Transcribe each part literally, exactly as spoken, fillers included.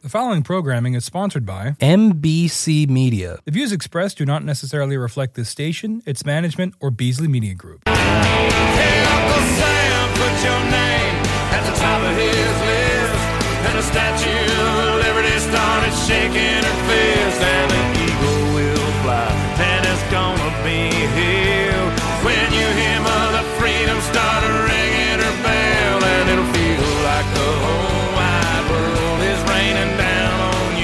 The following programming is sponsored by M B C Media. The views expressed do not necessarily reflect this station, its management, or Beasley Media Group. Hey, Uncle Sam, put your name at the top of his list. And the Statue of Liberty started shaking her fist. And an eagle will fly, and it's gonna be here. When you hear Mother Freedom start ringing her bell, and it'll feel like the whole wide world is raining down on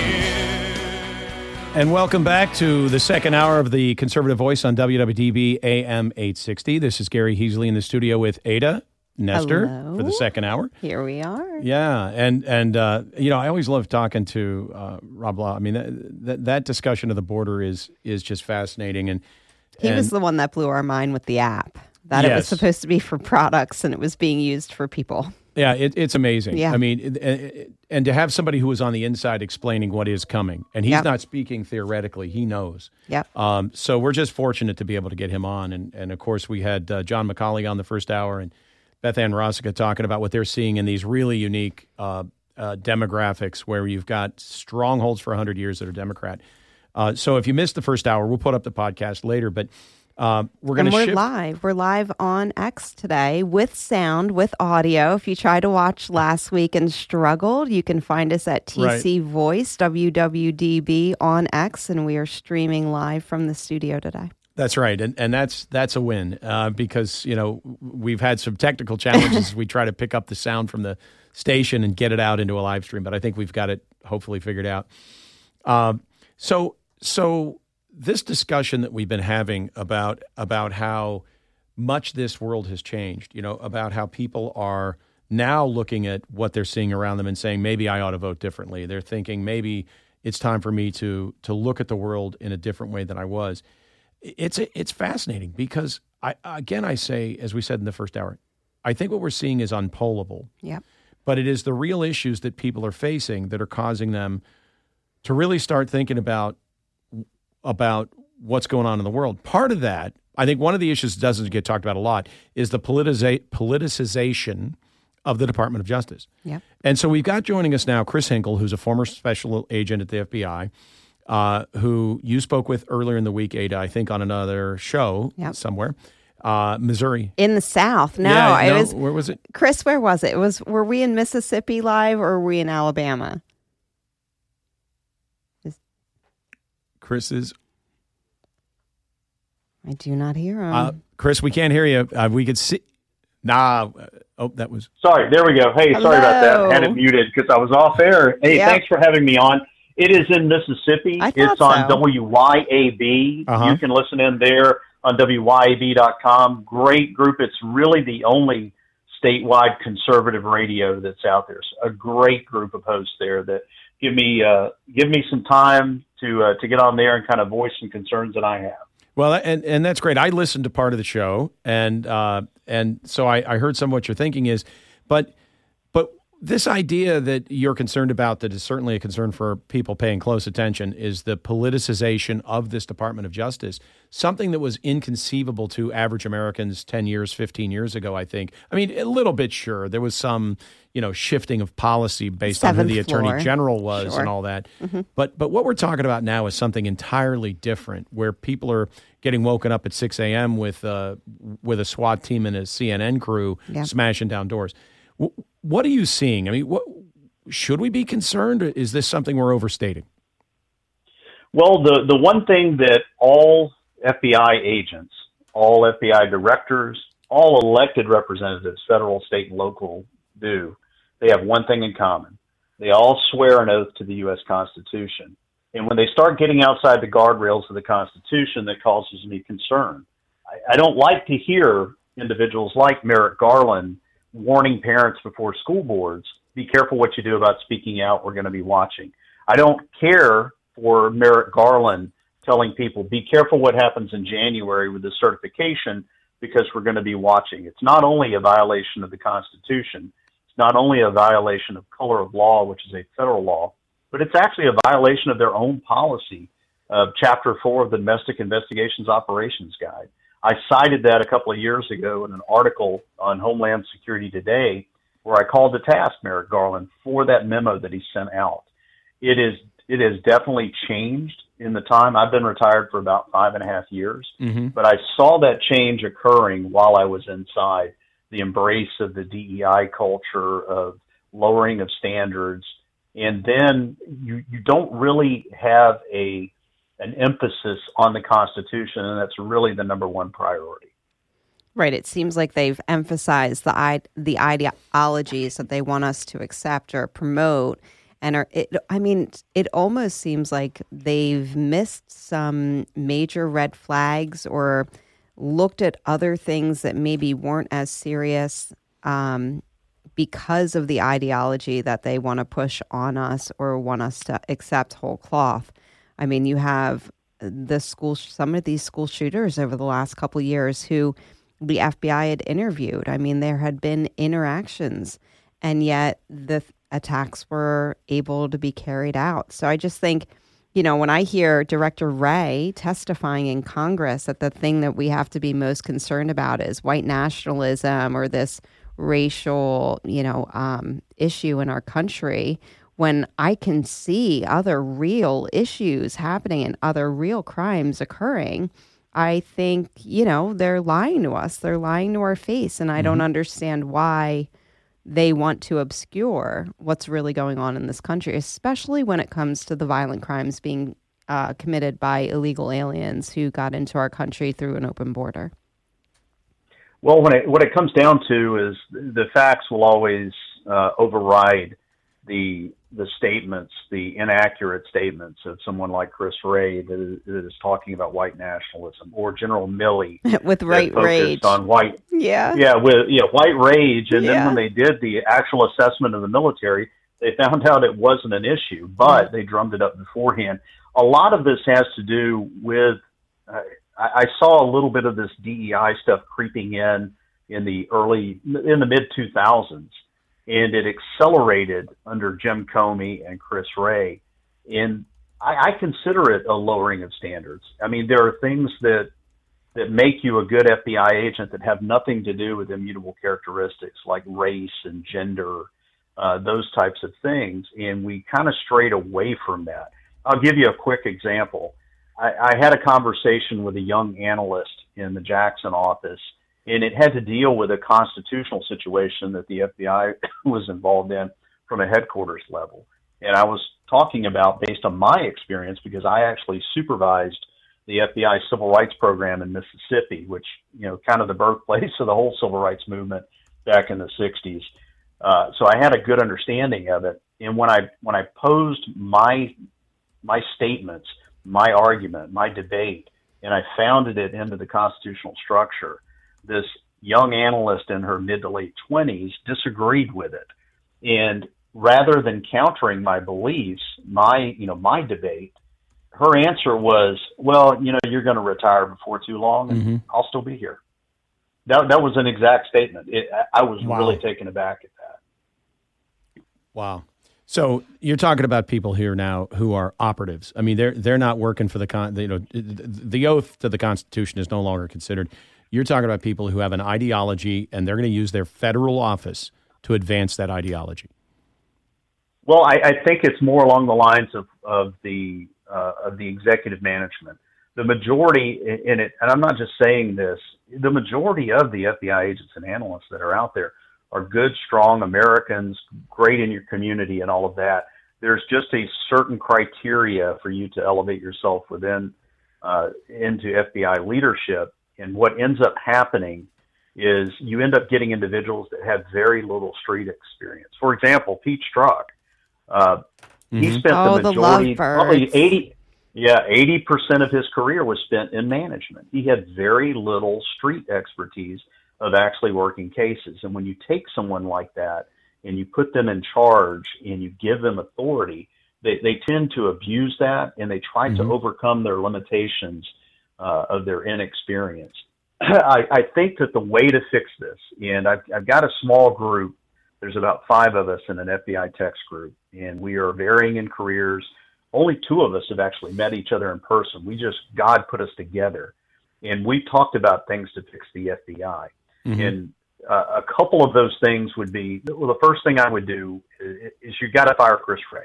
you. And welcome back to the second hour of the Conservative Voice on W W D B A M eight sixty. This is Gary Heasley in the studio with Ada Nestor Hello. for the second hour. Here we are. Yeah, and and uh, you know, I always love talking to uh, Rob Law. I mean, that, that that discussion of the border is is just fascinating, and He and, was the one that blew our mind with the app. That it was Yes. supposed to be for products and it was being used for people. Yeah, it, it's amazing. Yeah. I mean, it, it, and to have somebody who was on the inside explaining what is coming, and he's Yep. not speaking theoretically, he knows. Yep. Um, so we're just fortunate to be able to get him on, and and of course we had uh, John McCauley on the first hour, and Beth Ann Rossica talking about what they're seeing in these really unique uh, uh, demographics where you've got strongholds for one hundred years that are Democrat. Uh, so if you missed the first hour, we'll put up the podcast later, but uh, we're going And to we're shift. live. We're live on X today with sound, with audio. If you tried to watch last week and struggled, you can find us at T C Voice, W W D B on X, and we are streaming live from the studio today. That's right, and and that's that's a win uh, because you know we've had some technical challenges. We try to pick up the sound from the station and get it out into a live stream, but I think we've got it hopefully figured out. Um, so so this discussion that we've been having about about how much this world has changed, you know, about how people are now looking at what they're seeing around them and saying maybe I ought to vote differently. They're thinking maybe it's time for me to to look at the world in a different way than I was. It's it's fascinating because, I again, I say, as we said in the first hour, I think what we're seeing is unpollable. Yep. But it is the real issues that people are facing that are causing them to really start thinking about about what's going on in the world. Part of that, I think one of the issues that doesn't get talked about a lot is the politiza- politicization of the Department of Justice. Yep. And so we've got joining us now Chris Hinkle, who's a former special agent at the F B I. Uh, who you spoke with earlier in the week, Ada, I think on another show Yep. somewhere, uh, Missouri. In the South. No, Yeah, I no, was. where was it? Chris, where was it? It was. Were we in Mississippi live or were we in Alabama? Chris is. I do not hear him. Uh, Chris, we can't hear you. Uh, we could see. Nah. uh, Oh, that was. Sorry, there we go. Hey, sorry about that. Hello. I had it muted because I was off air. Hey, Yep. thanks for having me on. It is in Mississippi. I thought It's on so. W Y A B. Uh-huh. You can listen in there on W Y A B dot com. Great group. It's really the only statewide conservative radio that's out there. So a great group of hosts there that give me uh, give me some time to uh, to get on there and kind of voice some concerns that I have. Well, and and that's great. I listened to part of the show, and uh, and so I, I heard some of what you're thinking is, but but this idea that you're concerned about, that is certainly a concern for people paying close attention, is the politicization of this Department of Justice, something that was inconceivable to average Americans ten years, fifteen years ago, I think. I mean, a little bit, sure. There was some, you know, shifting of policy based on who Seventh the Attorney floor. General was Sure. and all that. But but what we're talking about now is something entirely different, where people are getting woken up at six a.m. with uh, with a SWAT team and a C N N crew Yeah. smashing down doors. W- what are you seeing? I mean, what should we be concerned, or is this something we're overstating? Well, the, the one thing that all F B I agents, all F B I directors, all elected representatives, federal, state, and local, do, they have one thing in common. They all swear an oath to the U S Constitution. And when they start getting outside the guardrails of the Constitution, that causes me concern. I, I don't like to hear individuals like Merrick Garland warning parents before school boards, be careful what you do about speaking out, we're going to be watching. I don't care for Merrick Garland telling people, be careful what happens in January with the certification because we're going to be watching. It's not only a violation of the Constitution, it's not only a violation of color of law, which is a federal law, but it's actually a violation of their own policy of Chapter four of the Domestic Investigations Operations Guide. I cited that a couple of years ago in an article on Homeland Security Today where I called to task Merrick Garland for that memo that he sent out. it is it has definitely changed in the time. I've been retired for about five and a half years, Mm-hmm. but I saw that change occurring while I was inside. The embrace of the D E I culture, of lowering of standards, and then you you don't really have a an emphasis on the Constitution, and that's really the number one priority. Right. It seems like they've emphasized the I- the ideologies that they want us to accept or promote. And are, it, I mean, it almost seems like they've missed some major red flags or looked at other things that maybe weren't as serious um, because of the ideology that they want to push on us or want us to accept whole cloth. I mean, you have the school, some of these school shooters over the last couple of years who the F B I had interviewed. I mean, there had been interactions, and yet the attacks were able to be carried out. So I just think, you know, when I hear Director Wray testifying in Congress that the thing that we have to be most concerned about is white nationalism or this racial, you know, um, issue in our country, when I can see other real issues happening and other real crimes occurring, I think, you know, they're lying to us. They're lying to our face. And I mm-hmm. don't understand why they want to obscure what's really going on in this country, especially when it comes to the violent crimes being uh, committed by illegal aliens who got into our country through an open border. Well, when it, what it comes down to is the facts will always uh, override the the statements, the inaccurate statements of someone like Chris Wray that is, that is talking about white nationalism, or General Milley with right rage on white, yeah, yeah, with yeah, white rage. And yeah. then when they did the actual assessment of the military, they found out it wasn't an issue, but mm-hmm. they drummed it up beforehand. A lot of this has to do with. Uh, I, I saw a little bit of this D E I stuff creeping in in the early in the mid two thousands. And it accelerated under Jim Comey and Chris Wray. And I, I consider it a lowering of standards. I mean, there are things that that make you a good F B I agent that have nothing to do with immutable characteristics like race and gender, uh, those types of things. And we kind of strayed away from that. I'll give you a quick example. I, I had a conversation with a young analyst in the Jackson office, and it had to deal with a constitutional situation that the F B I was involved in from a headquarters level. And I was talking about, based on my experience, because I actually supervised the F B I civil rights program in Mississippi, which, you know, kind of the birthplace of the whole civil rights movement back in the sixties. Uh, so I had a good understanding of it. And when I when I posed my my statements, my argument, my debate, and I founded it into the constitutional structure, this young analyst in her mid to late twenties disagreed with it. And rather than countering my beliefs, my, you know, my debate, her answer was, well, you know, you're going to retire before too long and mm-hmm. I'll still be here. That that was an exact statement. It, I was wow. really taken aback at that. Wow. So you're talking about people here now who are operatives. I mean, they're they're not working for the con. You know, the oath to the Constitution is no longer considered. You're talking about people who have an ideology, and they're going to use their federal office to advance that ideology. Well, I, I think it's more along the lines of of the uh, of the executive management. The majority in it, and I'm not just saying this, the majority of the F B I agents and analysts that are out there are good, strong Americans, great in your community and all of that. There's just a certain criteria for you to elevate yourself within uh, into F B I leadership. And what ends up happening is you end up getting individuals that have very little street experience. For example, Pete Strzok, uh, mm-hmm. he spent oh, the majority, the probably eighty, yeah, eighty percent of his career was spent in management. He had very little street expertise of actually working cases. And when you take someone like that and you put them in charge and you give them authority, they, they tend to abuse that, and they try mm-hmm. to overcome their limitations uh, of their inexperience. I, I think that the way to fix this, and I've, I've got a small group, there's about five of us in an F B I text group, and we are varying in careers. Only two of us have actually met each other in person. We just, God put us together, and we talked about things to fix the F B I. Mm-hmm. And uh, a couple of those things would be, well, the first thing I would do is, is you got to fire Chris Wray.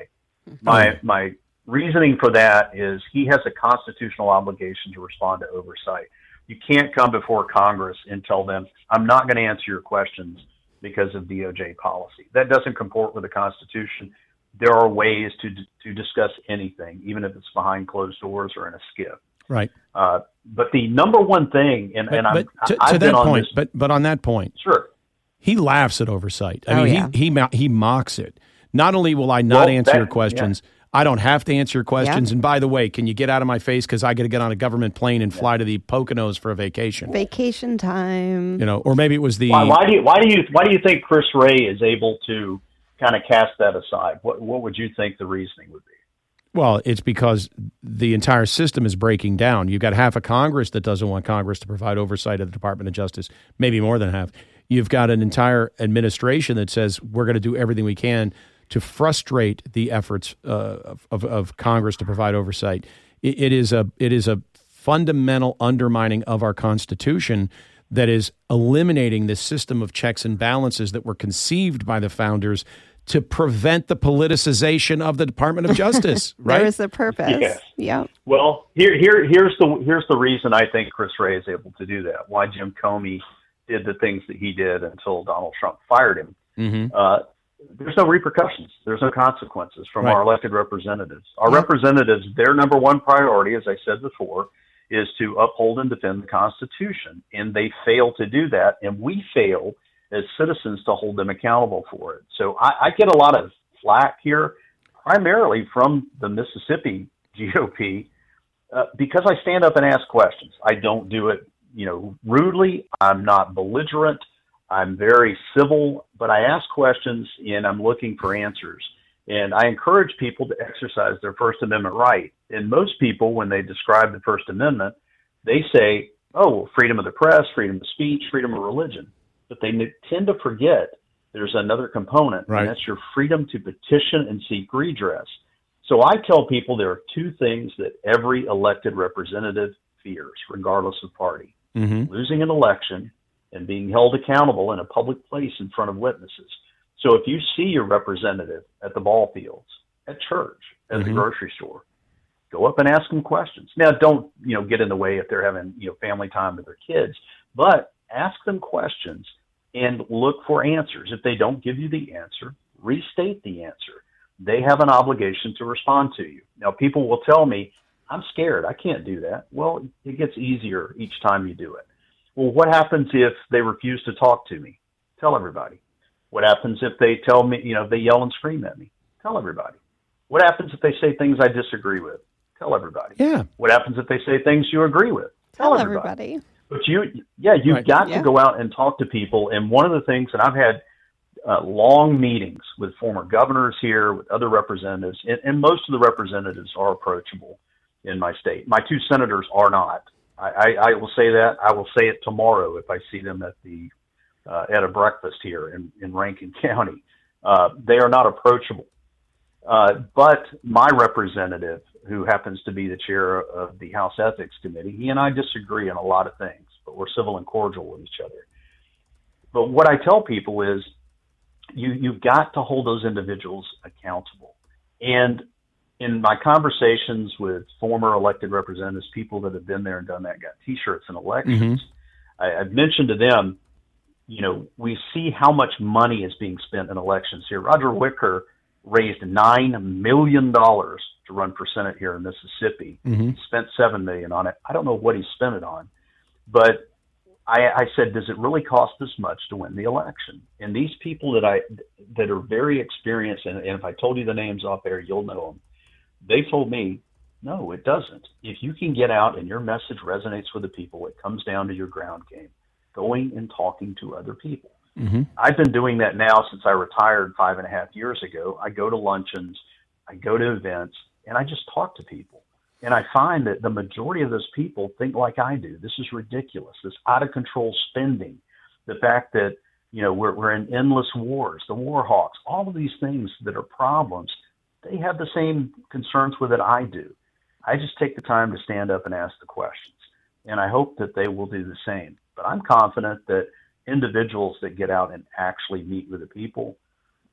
My my reasoning for that is he has a constitutional obligation to respond to oversight. You can't come before Congress and tell them, I'm not going to answer your questions because of D O J policy. That doesn't comport with the Constitution. There are ways to to discuss anything, even if it's behind closed doors or in a skip. Right. Uh, but the number one thing, and, but, and I'm, but to, I've to been that on point, this, but but on that point, sure, he laughs at oversight. I Oh, mean, yeah. he he mo- he mocks it. Not only will I not Well, answer that- your questions, I don't have to answer your questions. Yeah. And by the way, can you get out of my face because I got to get on a government plane and fly to the Poconos for a vacation? Vacation time. You know, or maybe it was the why, why do you why do you why do you think Chris Wray is able to kind of cast that aside? What what would you think the reasoning would be? Well, it's because the entire system is breaking down. You've got half of Congress that doesn't want Congress to provide oversight of the Department of Justice, maybe more than half. You've got an entire administration that says we're going to do everything we can to frustrate the efforts uh, of, of Congress to provide oversight. It, it is a it is a fundamental undermining of our Constitution that is eliminating this system of checks and balances that were conceived by the founders to prevent the politicization of the Department of Justice, right? There is a purpose. Yes. Yep. Well, here here here's the here's the reason I think Chris Wray is able to do that. Why Jim Comey did the things that he did until Donald Trump fired him. Mm-hmm. Uh, there's no repercussions. There's no consequences from Right. our elected representatives. Our Yeah. representatives, their number one priority, as I said before, is to uphold and defend the Constitution. And they fail to do that, and we fail as citizens to hold them accountable for it. So I, I get a lot of flack here, primarily from the Mississippi G O P, uh, because I stand up and ask questions. I don't do it, you know, rudely. I'm not belligerent. I'm very civil, but I ask questions and I'm looking for answers. And I encourage people to exercise their First Amendment right. And most people, when they describe the First Amendment, they say, oh, well, freedom of the press, freedom of speech, freedom of religion. But they n- tend to forget there's another component, Right. and that's your freedom to petition and seek redress. So I tell people there are two things that every elected representative fears, regardless of party. Mm-hmm. Losing an election and being held accountable in a public place in front of witnesses. So if you see your representative at the ball fields, at church, at Mm-hmm. the grocery store, go up and ask them questions. Now, don't, you know, get in the way if they're having, you know, family time with their kids, but ask them questions and look for answers. If they don't give you the answer, restate the answer. They have an obligation to respond to you. Now, people will tell me, I'm scared. I can't do that. Well, it gets easier each time you do it. Well, what happens if they refuse to talk to me? Tell everybody. What happens if they tell me, you know, they yell and scream at me? Tell everybody. What happens if they say things I disagree with? Tell everybody. Yeah. What happens if they say things you agree with? Tell Tell everybody. But you, yeah, you've Right. got Yeah. to go out and talk to people. And one of the things, and I've had uh, long meetings with former governors here, with other representatives, and, and most of the representatives are approachable in my state. My two senators are not. I, I, I will say that. I will say it tomorrow if I see them at the uh, at a breakfast here in, in Rankin County. Uh, they are not approachable. Uh, but my representative, who happens to be the chair of the House Ethics Committee, he and I disagree on a lot of things, but we're civil and cordial with each other. But what I tell people is you, you've got to hold those individuals accountable. And in my conversations with former elected representatives, people that have been there and done that, got T-shirts and elections, I, I've mentioned to them, you know, we see how much money is being spent in elections here. Roger Wicker raised nine million dollars to run for Senate here in Mississippi. Mm-hmm. He spent seven million dollars on it. I don't know what he spent it on, but I, I said, does it really cost this much to win the election? And these people that I that are very experienced, and, and if I told you the names off there, you'll know them. They told me, no, it doesn't. If you can get out and your message resonates with the people, it comes down to your ground game, going and talking to other people. Mm-hmm. I've been doing that now since I retired five and a half years ago. I go to luncheons, I go to events, and I just talk to people. And I find that the majority of those people think like I do. This is ridiculous. This out of control spending, the fact that, you know, we're, we're in endless wars, the war hawks, all of these things that are problems, they have the same concerns with it I do. I just take the time to stand up and ask the questions. And I hope that they will do the same. But I'm confident that individuals that get out and actually meet with the people,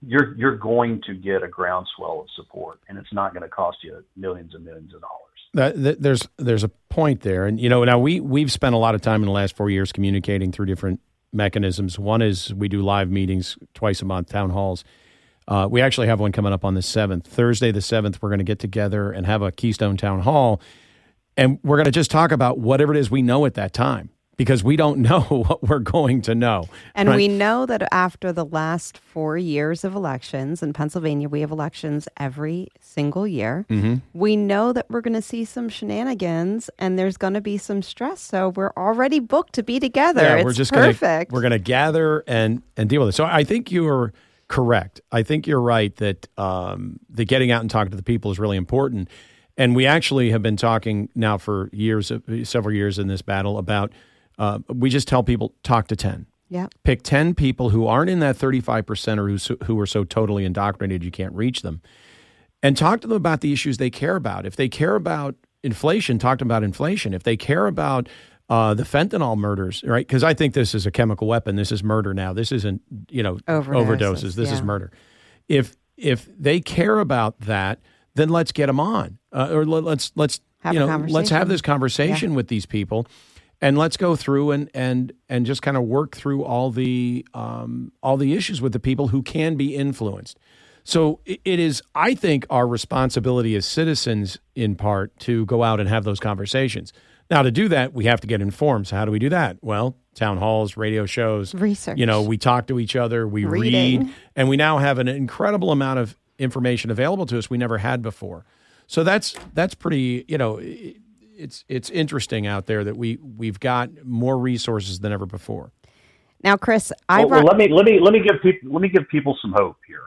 you're you're going to get a groundswell of support, and it's not going to cost you millions and millions of dollars. That, that, there's there's a point there, and you know now we we've spent a lot of time in the last four years communicating through different mechanisms. One is we do live meetings twice a month, town halls. Uh, we actually have one coming up on the seventh. Thursday the seventh, we're going to get together and have a Keystone Town Hall, and we're going to just talk about whatever it is we know at that time, because we don't know what we're going to know. And right? we know that after the last four years of elections in Pennsylvania, we have elections every single year. Mm-hmm. We know that we're going to see some shenanigans and there's going to be some stress. So we're already booked to be together. Yeah, it's we're just perfect. Gonna, we're going to gather and, and deal with it. So I think you are correct. I think you're right that um, the getting out and talking to the people is really important. And we actually have been talking now for years, several years in this battle about Uh, we just tell people, talk to ten. Yeah. Pick ten people who aren't in that thirty-five percent or who, who are so totally indoctrinated you can't reach them. And talk to them about the issues they care about. If they care about inflation, talk to them about inflation. If they care about uh, the fentanyl murders, right? Because I think this is a chemical weapon. This is murder now. This isn't, you know, overdoses. overdoses. This yeah. is murder. If if they care about that, then let's get them on. Uh, or let, let's, let's have you know, let's have conversation. this conversation Yeah. with these people. And let's go through and and and just kind of work through all the um, all the issues with the people who can be influenced. So it, it is, I think, our responsibility as citizens, in part, to go out and have those conversations. Now, to do that, we have to get informed. So how do we do that? Well, town halls, radio shows, research. You know, we talk to each other, we Reading. read, and we now have an incredible amount of information available to us we never had before. So that's that's pretty, you know. It, It's it's interesting out there that we we've got more resources than ever before. Now, Chris, I well, well, brought- let me let me let me give people let me give people some hope here.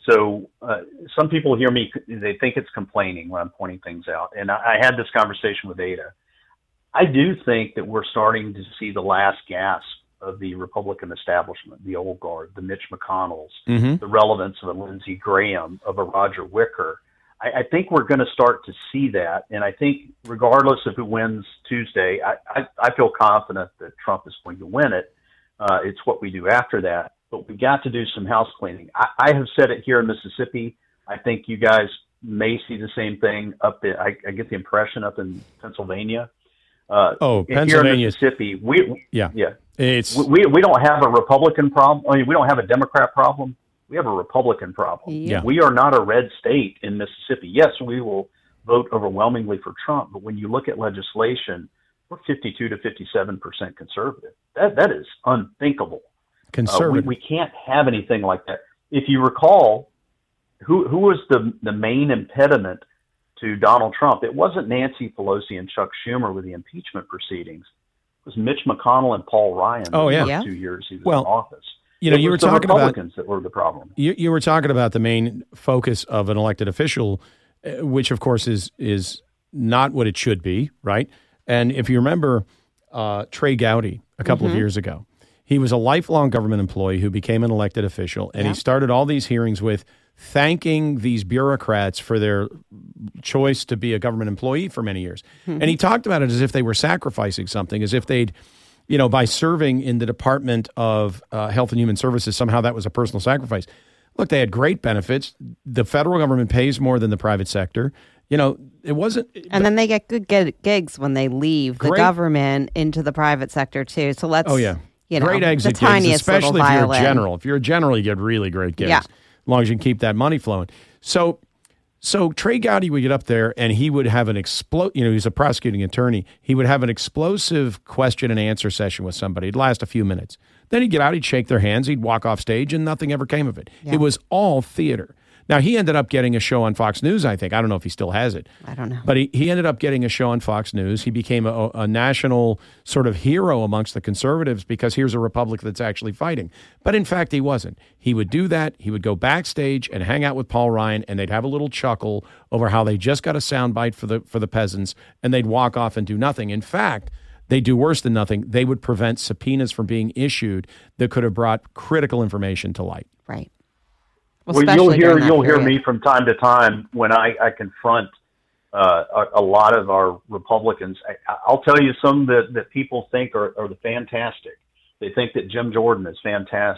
So uh, some people hear me; they think it's complaining when I'm pointing things out. And I, I had this conversation with Ada. I do think that we're starting to see the last gasp of the Republican establishment, the old guard, the Mitch McConnells, Mm-hmm. the relevance of a Lindsey Graham, of a Roger Wicker. I, I think we're going to start to see that. And I think regardless of who wins Tuesday, I, I, I feel confident that Trump is going to win it. Uh, it's what we do after that. But we've got to do some house cleaning. I, I have said it here in Mississippi. I think you guys may see the same thing up in, I, I get the impression up in Pennsylvania. Uh, Oh, here in Pennsylvania. Mississippi, we, Yeah. yeah, It's we, we don't have a Republican problem. I mean, we don't have a Democrat problem. We have a Republican problem. Yeah. We are not a red state in Mississippi. Yes, we will vote overwhelmingly for Trump, but when you look at legislation, we're fifty-two to fifty-seven percent conservative. That that is unthinkable. Uh, we, conservative. we can't have anything like that. If you recall, who who was the the main impediment to Donald Trump? It wasn't Nancy Pelosi and Chuck Schumer with the impeachment proceedings. It was Mitch McConnell and Paul Ryan. Oh, the yeah. first Yeah. two years he was Well, in office. you know, It you were was the talking about Republicans that were the problem. you, you were talking about the main focus of an elected official, uh, which of course is is not what it should be, right? And if you remember uh, Trey Gowdy a couple Mm-hmm. of years ago, he was a lifelong government employee who became an elected official, and Yeah. he started all these hearings with thanking these bureaucrats for their choice to be a government employee for many years. Mm-hmm. And he talked about it as if they were sacrificing something, as if they'd, you know, by serving in the Department of uh, Health and Human Services, somehow that was a personal sacrifice. Look, they had great benefits. The federal government pays more than the private sector. You know, it wasn't. And then they get good gig- gigs when they leave the Great- government into the private sector too. So let's, Oh yeah, you know, great exit the gigs, tiniest especially little if you're a violin. general. If you're a general, you get really great gigs, Yeah. as long as you can keep that money flowing. So, so Trey Gowdy would get up there and he would have an explode. You know, he's a prosecuting attorney. He would have an explosive question and answer session with somebody. It'd last a few minutes. Then he'd get out, he'd shake their hands, he'd walk off stage, and nothing ever came of it. Yeah. It was all theater. Now, he ended up getting a show on Fox News, I think. I don't know if he still has it. I don't know. But he, he ended up getting a show on Fox News. He became a, a national sort of hero amongst the conservatives because here's a Republican that's actually fighting. But in fact, he wasn't. He would do that. He would go backstage and hang out with Paul Ryan, and they'd have a little chuckle over how they just got a soundbite for the for the peasants, and they'd walk off and do nothing. In fact, they do worse than nothing. They would prevent subpoenas from being issued that could have brought critical information to light. Right. Well, you'll especially hear during that you'll hear period. me from time to time when I, I confront uh, a, a lot of our Republicans. I, I'll tell you some that, that people think are, are the fantastic. They think that Jim Jordan is fantastic.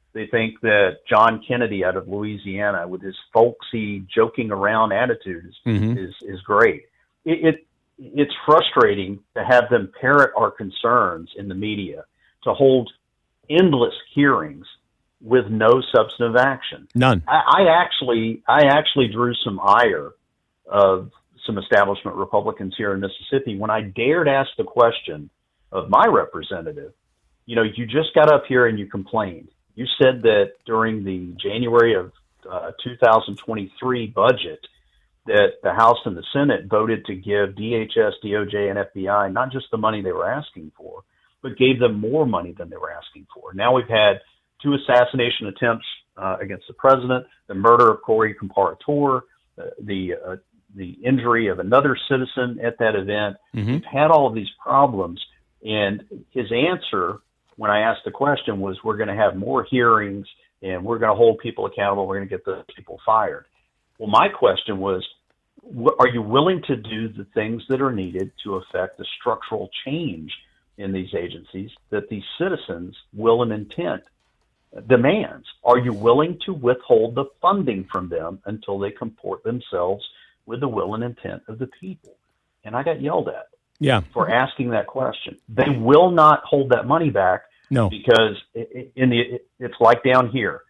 They think that John Kennedy out of Louisiana, with his folksy, joking around attitude, is Mm-hmm. is, is great. It, it it's frustrating to have them parrot our concerns in the media, to hold endless hearings with no substantive action. None. I, I actually I actually drew some ire of some establishment Republicans here in Mississippi when I dared ask the question of my representative. You know, you just got up here and you complained. You said that during the January of uh, two thousand twenty-three budget that the House and the Senate voted to give D H S, D O J, and F B I not just the money they were asking for, but gave them more money than they were asking for. Now we've had two assassination attempts uh, against the president, the murder of Corey Comparator, uh, the uh, the injury of another citizen at that event. Mm-hmm. We've had all of these problems, and his answer when I asked the question was, we're going to have more hearings and we're going to hold people accountable. We're going to get those people fired. Well, my question was, are you willing to do the things that are needed to affect the structural change in these agencies that these citizens' will and intent demands? Are you willing to withhold the funding from them until they comport themselves with the will and intent of the people? And I got yelled at Yeah. for asking that question. They will not hold that money back. No. Because in the it's like down here.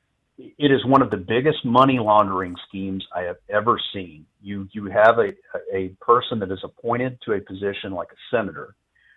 It is one of the biggest money laundering schemes I have ever seen. You you have a a person that is appointed to a position like a senator.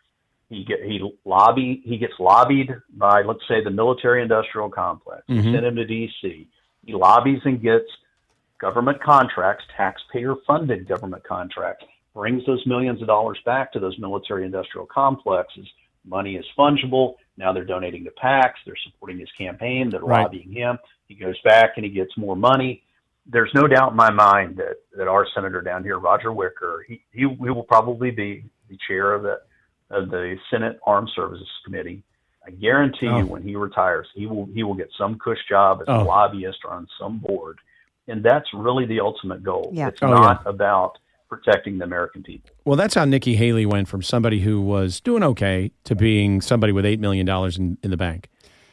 He get he lobby he gets lobbied by, let's say, the military industrial complex. Mhm. They send him to D C. He lobbies and gets government contracts, taxpayer funded government contracts, brings those millions of dollars back to those military industrial complexes. Money is fungible. Now they're donating to PACs. They're supporting his campaign. They're Right. lobbying him. He goes back and he gets more money. There's no doubt in my mind that, that our senator down here, Roger Wicker, he, he, he will probably be the chair of the, of the Senate Armed Services Committee. I guarantee Oh. you when he retires, he will, he will get some cush job as Oh. a lobbyist or on some board. And that's really the ultimate goal. Yeah. It's Oh, not about protecting the American people. Well, that's how Nikki Haley went from somebody who was doing okay to being somebody with eight million dollars in, in the bank.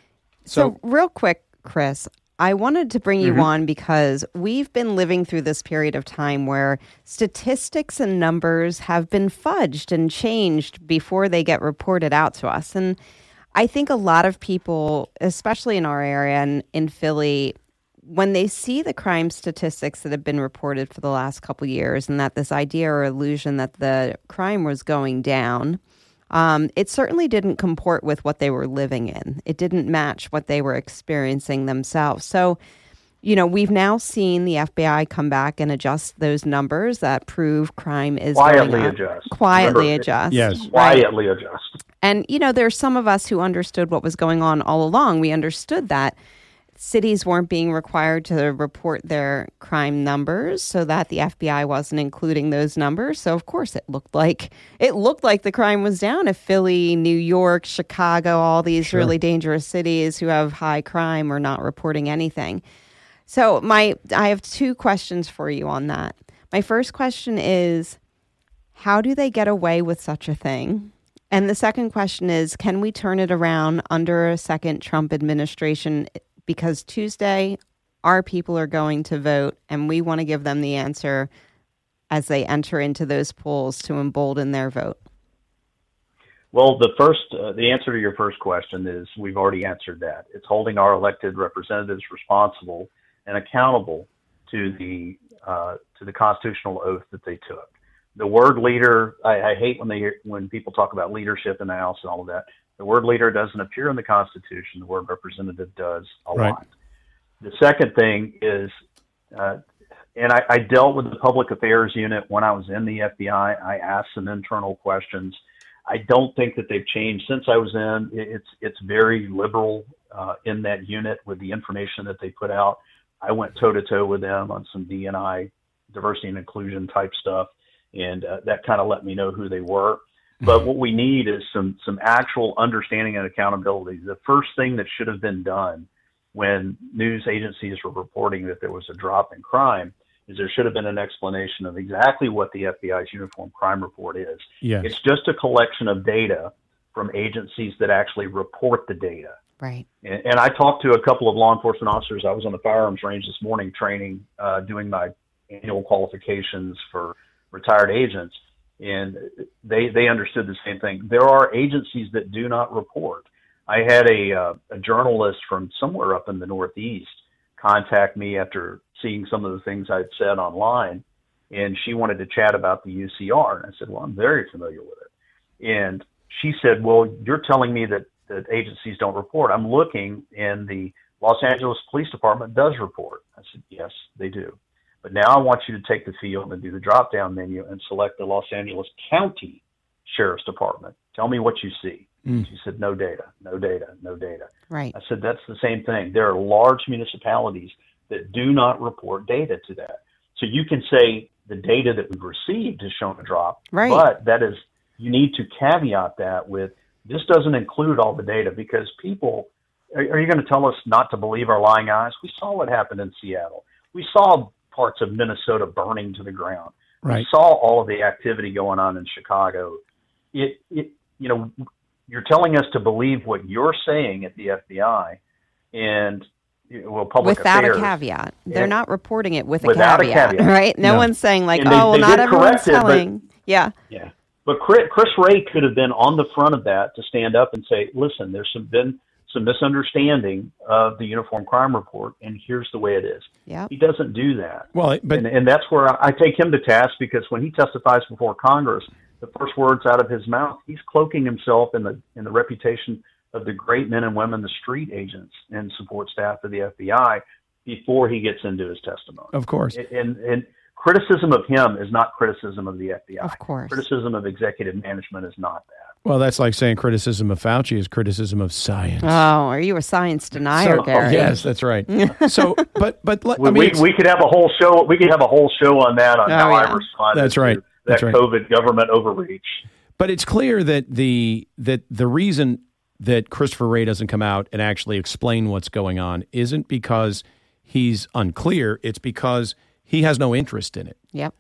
So, real quick, Chris, I wanted to bring you Mhm. on because we've been living through this period of time where statistics and numbers have been fudged and changed before they get reported out to us. And I think a lot of people, especially in our area and in Philly, when they see the crime statistics that have been reported for the last couple of years and that this idea or illusion that the crime was going down, um, it certainly didn't comport with what they were living in. It didn't match what they were experiencing themselves. So, you know, we've now seen the F B I come back and adjust those numbers that prove crime is Quietly going up. adjust. Quietly Remember, adjust. Yes. Right. Quietly adjust. And, you know, there's some of us who understood what was going on all along. We understood that cities weren't being required to report their crime numbers so that the F B I wasn't including those numbers. So, of course, it looked like it looked like the crime was down if Philly, New York, Chicago, all these Sure. really dangerous cities who have high crime are not reporting anything. So, my I have two questions for you on that. My first question is, how do they get away with such a thing? And the second question is, can we turn it around under a second Trump administration? Because Tuesday, our people are going to vote, and we want to give them the answer as they enter into those polls to embolden their vote. Well, the first, uh, the answer to your first question is we've already answered that. It's holding our elected representatives responsible and accountable to the uh, to the constitutional oath that they took. The word leader, I, I hate when they when people talk about leadership in the House and all of that. The word leader doesn't appear in the Constitution. The word representative does a Right. lot. The second thing is, uh, and I, I dealt with the public affairs unit when I was in the F B I. I asked some internal questions. I don't think that they've changed since I was in. It- It's it's very liberal uh, in that unit with the information that they put out. I went toe to toe with them on some D and I, diversity and inclusion type stuff, and uh, that kind of let me know who they were. But what we need is some some actual understanding and accountability. The first thing that should have been done when news agencies were reporting that there was a drop in crime is there should have been an explanation of exactly what the F B I's Uniform Crime Report is. Yes. It's just a collection of data from agencies that actually report the data. Right. And, and I talked to a couple of law enforcement officers. I was on the firearms range this morning training, uh, doing my annual qualifications for retired agents. And they, they understood the same thing. There are agencies that do not report. I had a, uh, a journalist from somewhere up in the Northeast contact me after seeing some of the things I'd said online, and she wanted to chat about the U C R. And I said, well, I'm very familiar with it. And she said, well, you're telling me that, that agencies don't report. I'm looking, and the Los Angeles Police Department does report. I said, yes, they do. But now I want you to take the field and do the drop-down menu and select the Los Angeles County Sheriff's Department. Tell me what you see. Mm. She said, no data, no data, no data. Right. I said, that's the same thing. There are large municipalities that do not report data to that. So you can say the data that we've received has shown a drop, right. but that is, you need to caveat that with, this doesn't include all the data, because people, are, are you going to tell us not to believe our lying eyes? We saw what happened in Seattle. We saw parts of Minnesota burning to the ground. Right. We saw all of the activity going on in Chicago. It, it, you know, you're telling us to believe what you're saying at the F B I, and well, public without affairs, a caveat. They're and, not reporting it with a without caveat, a caveat, right? No, no. one's saying like, And oh, they, well, they not did everyone's correct it, telling. but, yeah. Yeah. But Chris, Chris Wray could have been on the front of that to stand up and say, listen, there's some, been some misunderstanding of the Uniform Crime Report, and here's the way it is. Yep. He doesn't do that. Well, but and, and that's where I, I take him to task, because when he testifies before Congress, the first words out of his mouth, he's cloaking himself in the in the reputation of the great men and women, the street agents and support staff of the F B I, before he gets into his testimony. Of course. And, and criticism of him is not criticism of the F B I. Of course. Criticism of executive management is not that. Well, that's like saying criticism of Fauci is criticism of science. Oh, are you a science denier, so, Gary? oh, yes, that's right. So, but but let, we, I mean, we, we could have a whole show. We could have a whole show on that on Oh, how yeah. I responded That's right. to That's that right. COVID government overreach. But it's clear that the that the reason that Christopher Wray doesn't come out and actually explain what's going on isn't because he's unclear. It's because he has no interest in it. Yep.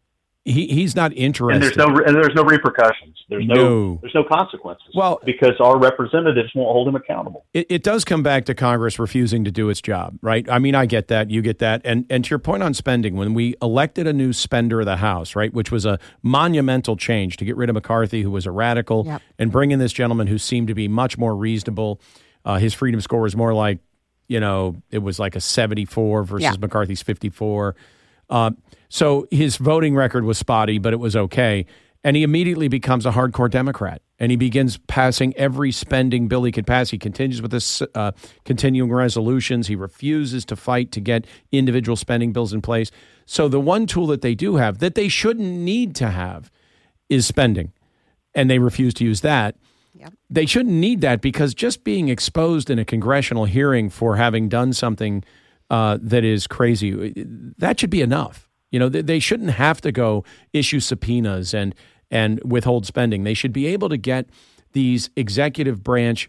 He he's not interested. And there's no and there's no repercussions. There's no, No. there's no consequences. Well- because our representatives won't hold him accountable. It, it does come back to Congress refusing to do its job, right? I mean, I get that. You get that. And and to your point on spending, when we elected a new spender of the House, right, which was a monumental change to get rid of McCarthy, who was a radical, Yep. and bring in this gentleman who seemed to be much more reasonable. Uh, his freedom score was more like, you know, it was like a seventy-four versus Yeah. McCarthy's fifty-four. Uh, so his voting record was spotty, but it was okay. And he immediately becomes a hardcore Democrat, and he begins passing every spending bill he could pass. He continues with this uh, continuing resolutions. He refuses to fight to get individual spending bills in place. So the one tool that they do have that they shouldn't need to have is spending, and they refuse to use that. Yep. They shouldn't need that, because just being exposed in a congressional hearing for having done something uh, that is crazy, that should be enough. You know, they, they shouldn't have to go issue subpoenas and and withhold spending. They should be able to get these executive branch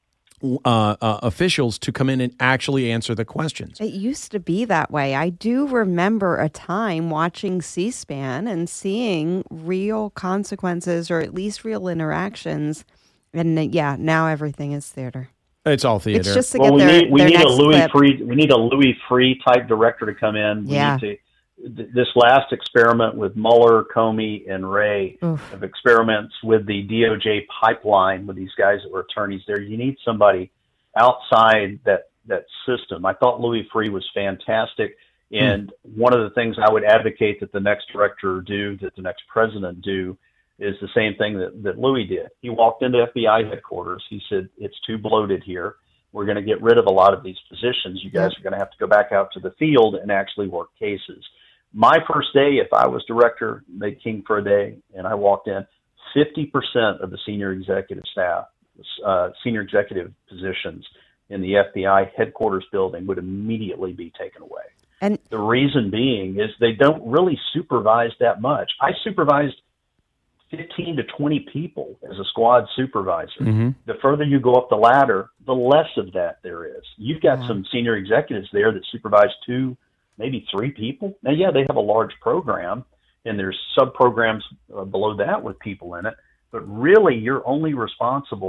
uh, uh, officials to come in and actually answer the questions. It used to be that way. I do remember a time watching C-SPAN and seeing real consequences, or at least real interactions. And uh, yeah, now everything is theater. It's all theater. It's just to Well, get we their, need we their need a next Louis clip. Free we need a Louis Free type director to come in. We Yeah. need to, th- this last experiment with Mueller, Comey, and Wray Oof. of experiments with the D O J pipeline with these guys that were attorneys there. You need somebody outside that that system. I thought Louis Free was fantastic, and hmm. one of the things I would advocate that the next director do, that the next president do, is the same thing that, that Louis did. He walked into F B I headquarters. He said, it's too bloated here. We're going to get rid of a lot of these positions. You guys Yep. are going to have to go back out to the field and actually work cases. My first day, if I was director, made King for a day, and I walked in, fifty percent of the senior executive staff, uh, senior executive positions in the F B I headquarters building would immediately be taken away. And the reason being is they don't really supervise that much. I supervised fifteen to twenty people as a squad supervisor. Mm-hmm. The further you go up the ladder, the less of that there is. You've got Yeah. some senior executives there that supervise two, maybe three people. Now, yeah, they have a large program, and there's sub-programs uh, below that with people in it, but really you're only responsible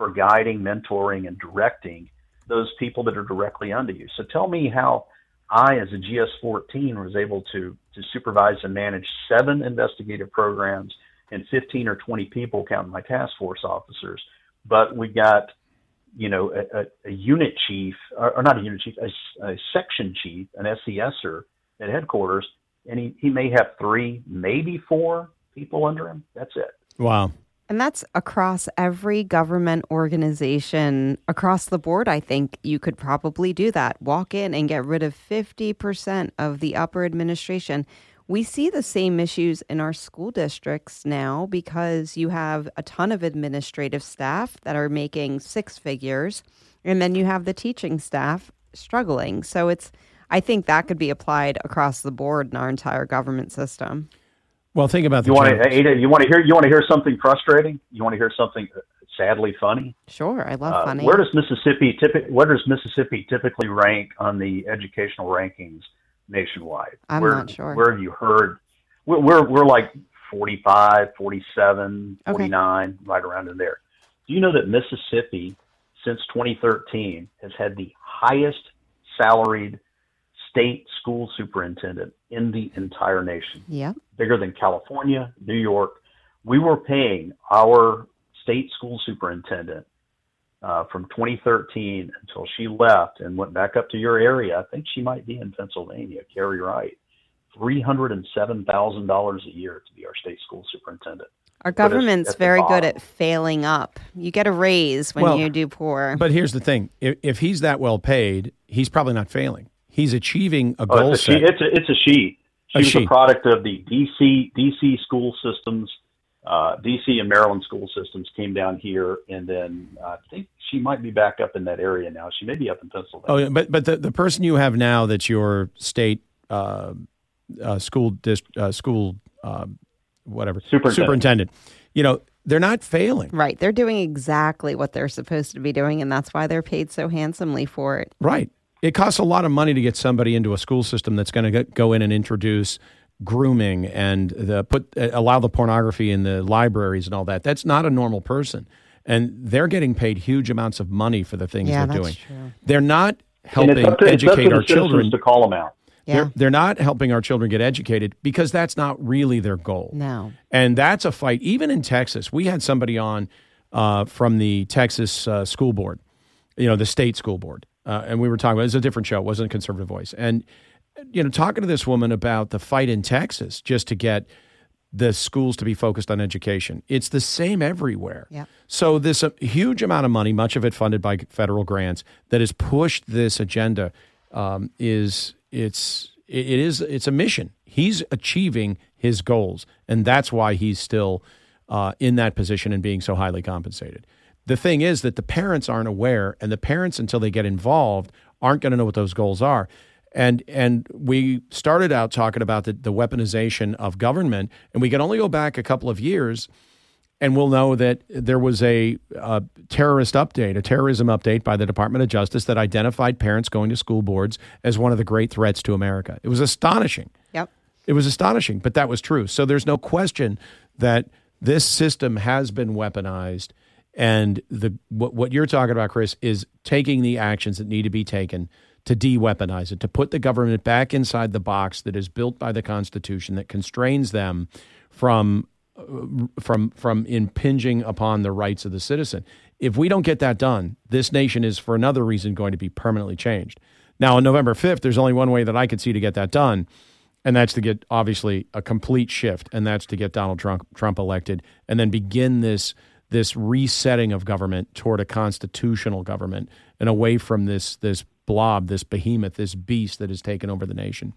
for guiding, mentoring, and directing those people that are directly under you. So tell me how I, as a G S fourteen, was able to to supervise and manage seven investigative programs and fifteen or twenty people, counting my task force officers. But we got, you know, a, a, a unit chief, or, or not a unit chief, a, a section chief, an S E S er at headquarters, and he, he may have three, maybe four people under him. That's it. Wow. And that's across every government organization across the board. I think you could probably do that. Walk in and get rid of fifty percent of the upper administration. We see the same issues in our school districts now because you have a ton of administrative staff that are making six figures, and then you have the teaching staff struggling. So it's, I think that could be applied across the board in our entire government system. Well, think about the you want to Ada, you want to hear you want to hear something frustrating? You want to hear something sadly funny? Sure, I love uh, funny. Where does Mississippi typically where does Mississippi typically rank on the educational rankings nationwide? I'm where, not sure. Where have you heard? We're we're, we're like forty-five, forty-seven, forty-nine, okay. Right around in there. Do you know that Mississippi, since twenty thirteen, has had the highest salaried state school superintendent in the entire nation? Yeah. Bigger than California, New York. We were paying our state school superintendent uh, from twenty thirteen until she left and went back up to your area. I think she might be in Pennsylvania, Carrie Wright, three hundred seven thousand dollars a year to be our state school superintendent. Our government's very good at failing up. You get a raise when well, you do poor. But here's the thing. If, if he's that well paid, he's probably not failing. He's achieving a oh, goal it's a set. She, it's, a, it's a she. She a was she. a product of the D C D C school systems. Uh, D C and Maryland school systems came down here, and then uh, I think she might be back up in that area now. She may be up in Pennsylvania. Oh, yeah, but but the, the person you have now that's your state uh, uh, school dist, uh, school uh, whatever superintendent. superintendent, you know, they're not failing. Right. They're doing exactly what they're supposed to be doing, and that's why they're paid so handsomely for it. Right. It costs a lot of money to get somebody into a school system that's going to go in and introduce grooming and the put allow the pornography in the libraries and all that. That's not a normal person, and they're getting paid huge amounts of money for the things yeah, they're that's doing. True. They're not And helping it's up to, educate it's up to our the children to call them out. Yeah. They're, they're not helping our children get educated because that's not really their goal. No. And that's a fight. Even in Texas, we had somebody on uh, from the Texas uh, school board, you know, the state school board. Uh, and we were talking about, it was a different show. It wasn't a conservative voice. And, you know, talking to this woman about the fight in Texas just to get the schools to be focused on education. It's the same everywhere. Yeah. So this a huge amount of money, much of it funded by federal grants, that has pushed this agenda um, is it's it is it's a mission. He's achieving his goals, and that's why he's still uh, in that position and being so highly compensated. The thing is that the parents aren't aware, and the parents, until they get involved, aren't going to know what those goals are. And and we started out talking about the, the weaponization of government, and we can only go back a couple of years, and we'll know that there was a, a terrorist update, a terrorism update by the Department of Justice that identified parents going to school boards as one of the great threats to America. It was astonishing. Yep. It was astonishing, but that was true. So there's no question that this system has been weaponized. And the what, what you're talking about, Chris, is taking the actions that need to be taken to de-weaponize it, to put the government back inside the box that is built by the Constitution that constrains them from uh, from from impinging upon the rights of the citizen. If we don't get that done, this nation is, for another reason, going to be permanently changed. Now, on November fifth, there's only one way that I could see to get that done, and that's to get, obviously, a complete shift, and that's to get Donald Trump, Trump elected and then begin this this resetting of government toward a constitutional government and away from this this blob, this behemoth, this beast that has taken over the nation.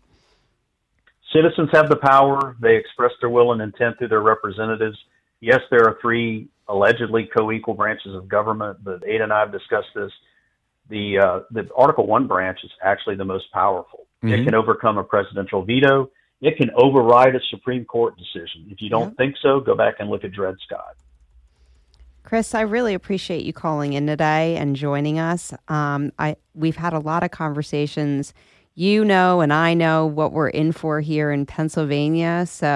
Citizens have the power. They express their will and intent through their representatives. Yes, there are three allegedly co-equal branches of government, but Ada and I have discussed this. The uh, the Article One branch is actually the most powerful. Mm-hmm. It can overcome a presidential veto. It can override a Supreme Court decision. If you don't yeah. think so, go back and look at Dred Scott. Chris, I really appreciate you calling in today and joining us. Um, I we've had a lot of conversations. You know, and I know what we're in for here in Pennsylvania. So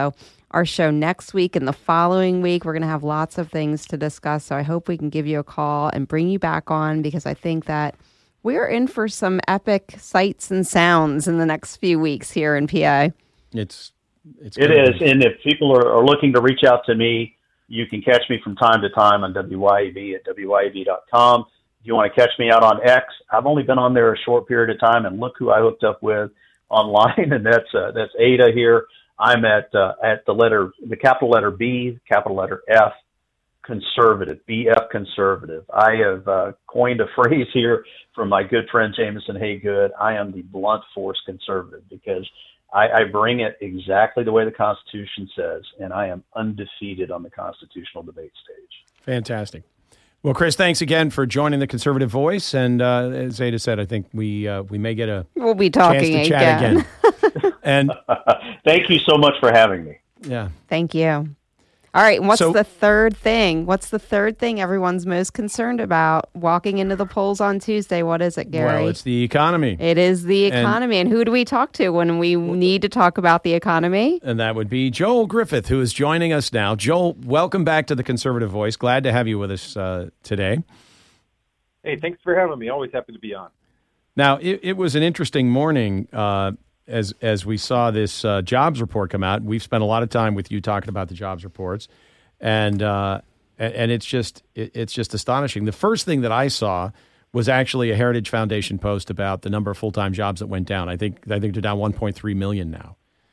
our show next week and the following week. We're going to have lots of things to discuss. So I hope we can give you a call and bring you back on, because I think that we're in for some epic sights and sounds in the next few weeks here in P A. It's, it's It good. is. And if people are, are looking to reach out to me, you can catch me from time to time on W Y A B at W Y A B dot com. If you want to catch me out on X, I've only been on there a short period of time, and look who I hooked up with online, and that's uh, that's Ada here. I'm at uh, at the letter, the capital letter B, capital letter F, conservative, B F conservative. I have uh, coined a phrase here from my good friend Jameson Haygood. I am the blunt force conservative, because I, I bring it exactly the way the Constitution says, and I am undefeated on the constitutional debate stage. Fantastic. Well, Chris, thanks again for joining the Conservative Voice. And uh, as Ada said, I think we uh, we may get a We'll be talking chance to chat again. again. And Thank you so much for having me. yeah, Thank you. All right. And what's So- the third thing? What's the third thing everyone's most concerned about walking into the polls on Tuesday? What is it, Gary? well, it's the economy. It is the And- economy. And, who do we talk to when we need to talk about the economy? And that would be Joel Griffith, who is joining us now. Joel, welcome back to the Conservative Voice. Glad to have you with us uh, today. Hey, thanks for having me. Always happy to be on. Now, it, it was an interesting morning uh, as as we saw this uh, jobs report come out. We've spent a lot of time with you talking about the jobs reports, and uh, and, and it's just it, it's just astonishing. The first thing that I saw was actually a Heritage Foundation post about the number of full time jobs that went down. I think I think they're down one point three million now.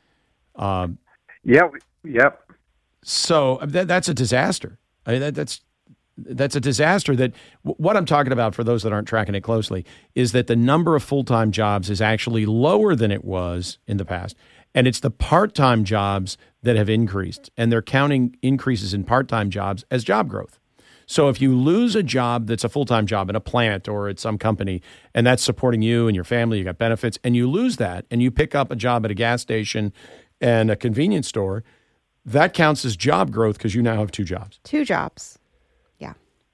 Um, Yeah, we- yep. So that, that's a disaster. I mean, that, that's that's a disaster. That what I'm talking about, for those that aren't tracking it closely, is that the number of full-time jobs is actually lower than it was in the past, and it's the part-time jobs that have increased, and they're counting increases in part-time jobs as job growth. So if you lose a job that's a full-time job in a plant or at some company, and that's supporting you and your family, you got benefits, and you lose that, and you pick up a job at a gas station and a convenience store, that counts as job growth because you now have two jobs. Two jobs. Yeah.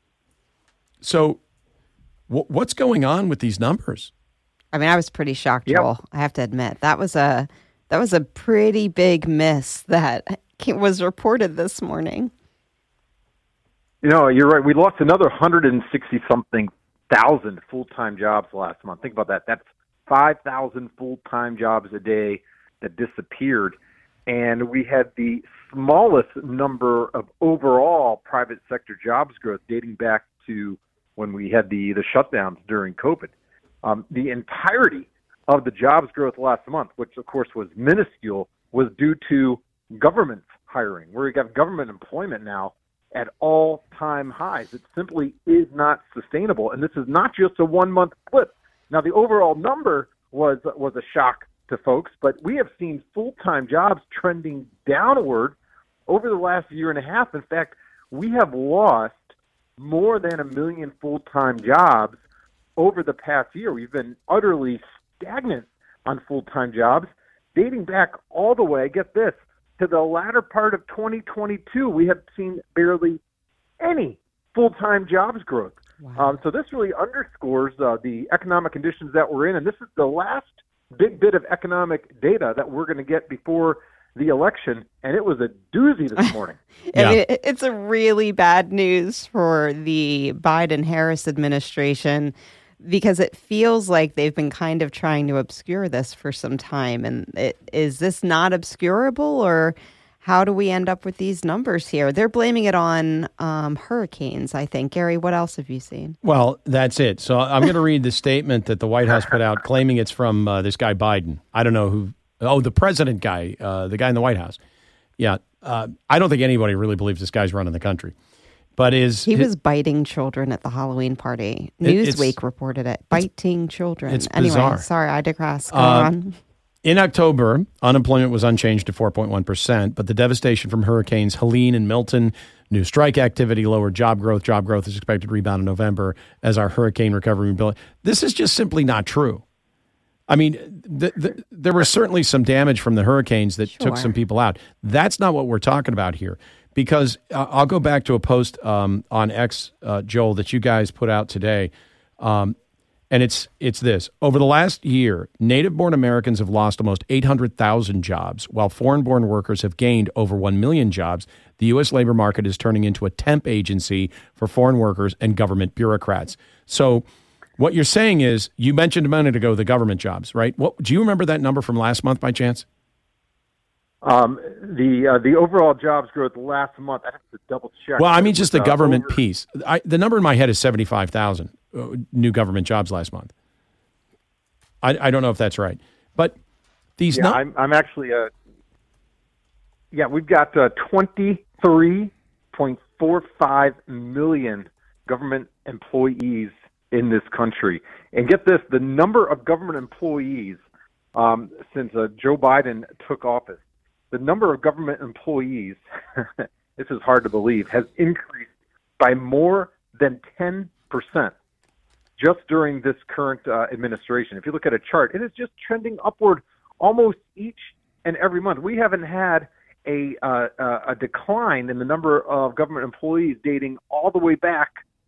So w- what's going on with these numbers? I mean, I was pretty shocked, Yep. Joel. I have to admit. That was a that was a pretty big miss that was reported this morning. You know, you're right. We lost another one hundred sixty-something thousand full-time jobs last month. Think about that. That's five thousand full-time jobs a day that disappeared. And we had the smallest number of overall private sector jobs growth dating back to when we had the, the shutdowns during COVID. Um, the entirety of the jobs growth last month, which of course was minuscule, was due to government hiring, where we got government employment now at all-time highs. It simply is not sustainable, and this is not just a one-month blip. Now, the overall number was was a shock to folks, but we have seen full-time jobs trending downward over the last year and a half. In fact, we have lost more than a million full-time jobs over the past year. We've been utterly stagnant on full-time jobs, dating back all the way, get this, to the latter part of twenty twenty-two. We have seen barely any full-time jobs growth. Wow. Um, so this really underscores uh, the economic conditions that we're in, and this is the last big bit of economic data that we're going to get before the election, and it was a doozy this morning. I mean, it- it's a really bad news for the Biden-Harris administration, because it feels like they've been kind of trying to obscure this for some time. And it, is this not obscurable, or how do we end up with these numbers here? They're blaming it on um, hurricanes, I think. Gary, what else have you seen? Well, that's it. So I'm going to read the statement that the White House put out claiming it's from uh, this guy Biden. I don't know who. Oh, the president guy, uh, the guy in the White House. Yeah. Uh, I don't think anybody really believes this guy's running the country. But is He was biting children at the Halloween party. It- it's- Newsweek reported it. Biting children. it's anyway, bizarre. sorry, I digress. Go Uh, on. In October, unemployment was unchanged at four point one percent, but the devastation from hurricanes Helene and Milton, new strike activity, lowered job growth. Job growth is expected to rebound in November as our hurricane recovery rebuild. This is just simply not true. I mean, the, the, there was certainly some damage from the hurricanes that took Sure. some people out. That's not what we're talking about here, because uh, I'll go back to a post um, on X, uh, Joel, that you guys put out today. Um, And it's it's this. Over the last year, native-born Americans have lost almost eight hundred thousand jobs, while foreign-born workers have gained over one million jobs. The U S labor market is turning into a temp agency for foreign workers and government bureaucrats. So what you're saying is, you mentioned a minute ago the government jobs, right? What do you remember that number from last month by chance? Um, the uh, the overall jobs growth last month, I have to double check. Well, I mean just the uh, government over- piece. I, the number in my head is seventy-five thousand uh, new government jobs last month. I, I don't know if that's right, but these. Yeah, num- I'm, I'm actually. Uh, yeah, we've got uh, twenty-three point four five million government employees in this country, and get this: the number of government employees um, since uh, Joe Biden took office, the number of government employees. This is hard to believe, has increased by more than ten percent. Just during this current uh, administration. If you look at a chart, it is just trending upward almost each and every month. We haven't had a uh, a decline in the number of government employees dating all the way back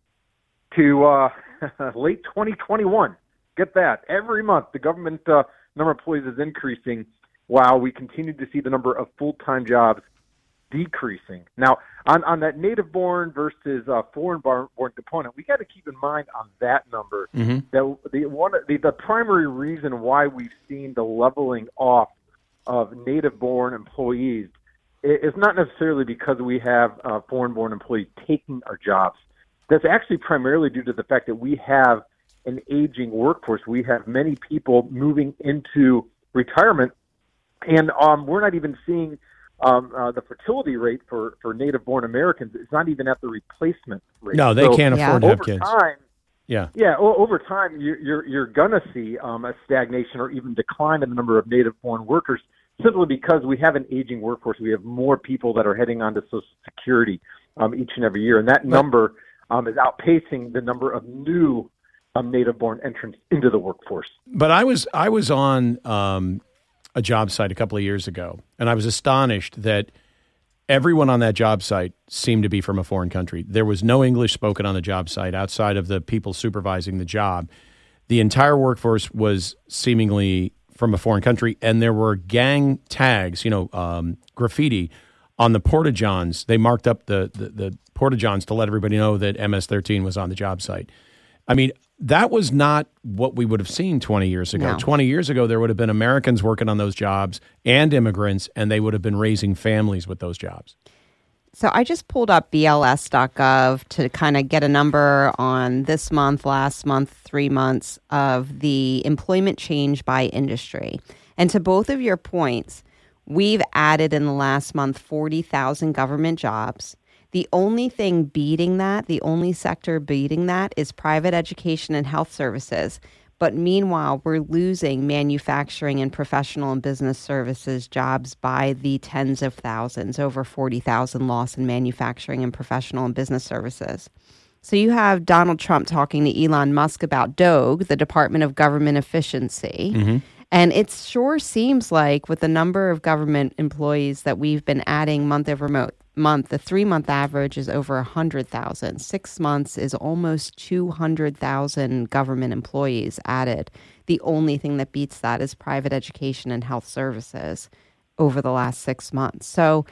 to uh, late twenty twenty-one. Get that. Every month, the government uh, number of employees is increasing while we continue to see the number of full-time jobs decreasing. Now, on, on that native-born versus uh, foreign-born component, we got to keep in mind on that number mm-hmm. that the one the, the primary reason why we've seen the leveling off of native-born employees is not necessarily because we have uh, foreign-born employees taking our jobs. That's actually primarily due to the fact that we have an aging workforce. We have many people moving into retirement, and um, we're not even seeing Um, uh, the fertility rate for, for native-born Americans is not even at the replacement rate. No, they so can't afford to have over kids. Time, yeah, yeah. o- Over time, you're you're, you're going to see um, a stagnation or even decline in the number of native-born workers, simply because we have an aging workforce. We have more people that are heading on to Social Security um, each and every year, and that number um, is outpacing the number of new um, native-born entrants into the workforce. But I was I was on. Um, a job site a couple of years ago, and I was astonished that everyone on that job site seemed to be from a foreign country. There was no English spoken on the job site outside of the people supervising the job. The entire workforce was seemingly from a foreign country, and there were gang tags, you know, um, graffiti on the porta-johns. They marked up the, the, the porta-johns to let everybody know that M S thirteen was on the job site. I mean, that was not what we would have seen twenty years ago. No. twenty years ago, there would have been Americans working on those jobs and immigrants, and they would have been raising families with those jobs. So I just pulled up B L S dot gov to kind of get a number on this month, last month, three months of the employment change by industry. And to both of your points, we've added in the last month forty thousand government jobs. The only thing beating that, the only sector beating that is private education and health services. But meanwhile, we're losing manufacturing and professional and business services jobs by the tens of thousands, over forty thousand loss in manufacturing and professional and business services. So you have Donald Trump talking to Elon Musk about D O G, the Department of Government Efficiency. Mm-hmm. And it sure seems like with the number of government employees that we've been adding month over mo- month, the three-month average is over one hundred thousand. Six months is almost two hundred thousand government employees added. The only thing that beats that is private education and health services over the last six months. So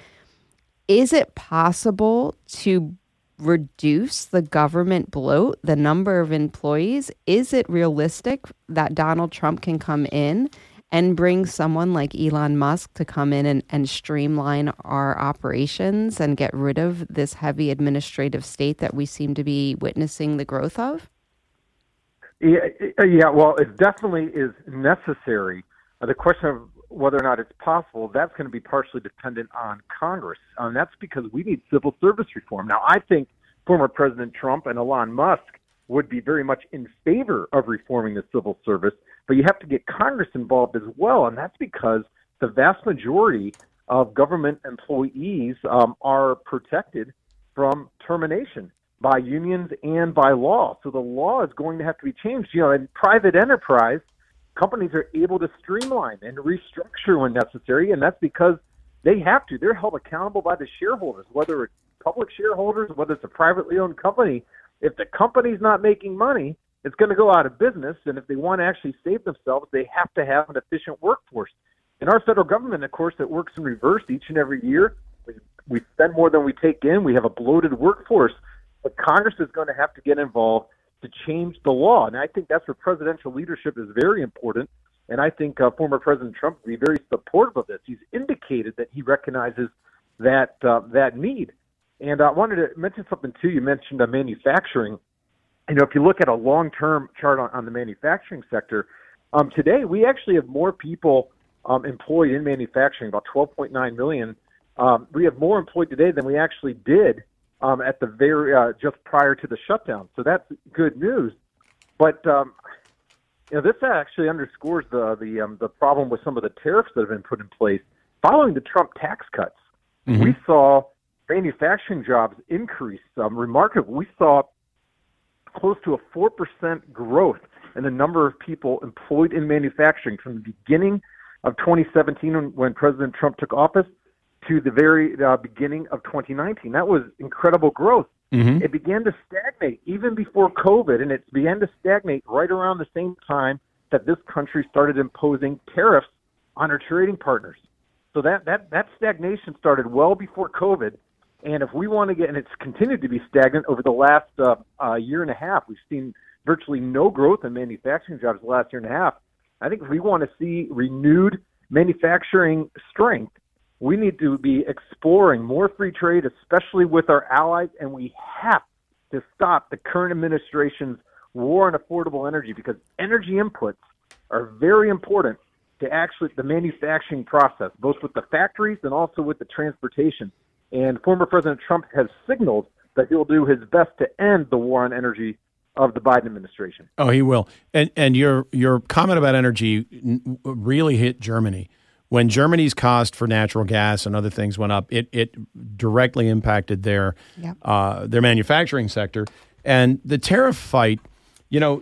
is it possible to reduce the government bloat, the number of employees? Is it realistic that Donald Trump can come in and bring someone like Elon Musk to come in and, and streamline our operations and get rid of this heavy administrative state that we seem to be witnessing the growth of? Yeah, yeah. Well, it definitely is necessary. Uh, the question of whether or not it's possible, that's going to be partially dependent on Congress. And that's because we need civil service reform. Now, I think former President Trump and Elon Musk would be very much in favor of reforming the civil service, but you have to get Congress involved as well. And that's because the vast majority of government employees um, are protected from termination by unions and by law. So the law is going to have to be changed. You know, in private enterprise, companies are able to streamline and restructure when necessary, and that's because they have to. They're held accountable by the shareholders, whether it's public shareholders, whether it's a privately owned company. If the company's not making money, it's going to go out of business. And if they want to actually save themselves, they have to have an efficient workforce. And our federal government, of course, it works in reverse each and every year. We, we spend more than we take in. We have a bloated workforce. But Congress is going to have to get involved to change the law. And I think that's where presidential leadership is very important. And I think uh, former President Trump will be very supportive of this. He's indicated that he recognizes that uh, that need. And I wanted to mention something, too. You mentioned uh, manufacturing. You know, if you look at a long-term chart on, on the manufacturing sector, um, today we actually have more people um, employed in manufacturing, about twelve point nine million. Um, we have more employed today than we actually did um, at the very uh, just prior to the shutdown. So that's good news. But um, you know, this actually underscores the the um, the problem with some of the tariffs that have been put in place following the Trump tax cuts. Mm-hmm. We saw manufacturing jobs increase um, remarkably. We saw close to a four percent growth in the number of people employed in manufacturing from the beginning of twenty seventeen when, when President Trump took office to the very uh, beginning of twenty nineteen. That was incredible growth. Mm-hmm. It began to stagnate even before COVID, and it began to stagnate right around the same time that this country started imposing tariffs on our trading partners. So that, that, that stagnation started well before COVID. And if we want to get, and it's continued to be stagnant over the last uh, uh, year and a half, we've seen virtually no growth in manufacturing jobs the last year and a half. I think if we want to see renewed manufacturing strength, we need to be exploring more free trade, especially with our allies, and we have to stop the current administration's war on affordable energy, because energy inputs are very important to actually the manufacturing process, both with the factories and also with the transportation. And former President Trump has signaled that he'll do his best to end the war on energy of the Biden administration. Oh, he will. And and your your comment about energy really hit Germany. When Germany's cost for natural gas and other things went up, it it directly impacted their yep. uh, their manufacturing sector. And the tariff fight, you know,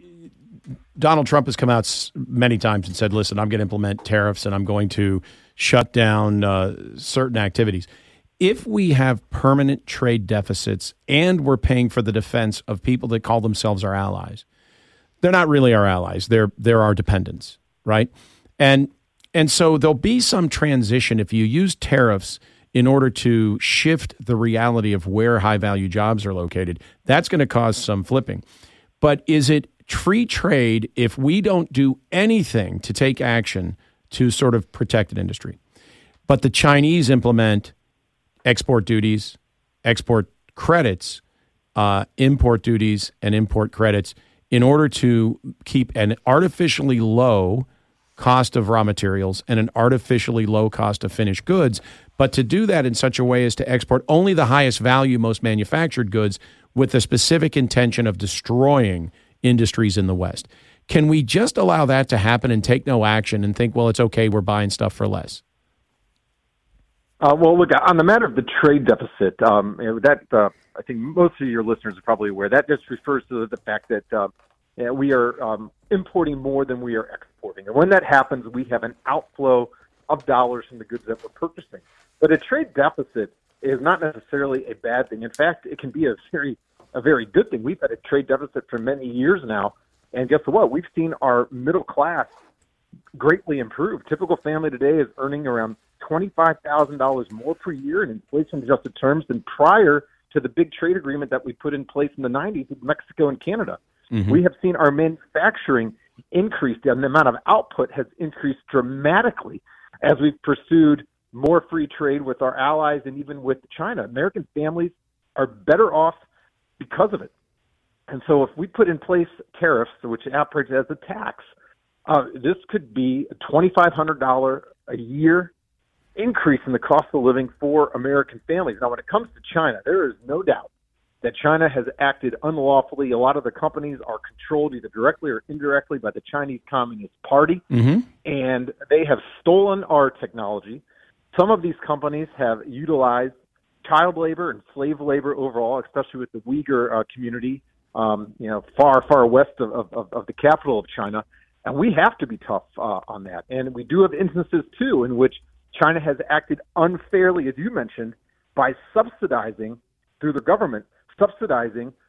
Donald Trump has come out many times and said, listen, I'm going to implement tariffs and I'm going to shut down uh, certain activities. If we have permanent trade deficits and we're paying for the defense of people that call themselves our allies, they're not really our allies. They're they're our dependents, right? And and so there'll be some transition if you use tariffs in order to shift the reality of where high-value jobs are located. That's going to cause some flipping. But is it free trade if we don't do anything to take action to sort of protect an industry? But the Chinese implement export duties, export credits, uh, import duties, and import credits in order to keep an artificially low cost of raw materials and an artificially low cost of finished goods, but to do that in such a way as to export only the highest value, most manufactured goods with the specific intention of destroying industries in the West. Can we just allow that to happen and take no action and think, well, it's okay, we're buying stuff for less? Uh, well, look, on the matter of the trade deficit, um, you know, that uh, I think most of your listeners are probably aware, that just refers to the fact that uh, you know, we are um, importing more than we are exporting. And when that happens, we have an outflow of dollars from the goods that we're purchasing. But a trade deficit is not necessarily a bad thing. In fact, it can be a very, a very good thing. We've had a trade deficit for many years now. And guess what? We've seen our middle class greatly improve. Typical family today is earning around twenty-five thousand dollars more per year in inflation-adjusted terms than prior to the big trade agreement that we put in place in the nineties with Mexico and Canada. Mm-hmm. We have seen our manufacturing increase, and the amount of output has increased dramatically as we've pursued more free trade with our allies and even with China. American families are better off because of it. And so if we put in place tariffs, which operates as a tax, uh, this could be a twenty-five hundred dollars a year increase in the cost of living for American families. Now, when it comes to China, there is no doubt that China has acted unlawfully. A lot of the companies are controlled either directly or indirectly by the Chinese Communist Party, mm-hmm. and they have stolen our technology. Some of these companies have utilized child labor and slave labor overall, especially with the Uyghur uh, community, um, you know, far, far west of, of, of the capital of China. And we have to be tough uh, on that. And we do have instances, too, in which China has acted unfairly, as you mentioned, by subsidizing, through the government, subsidizing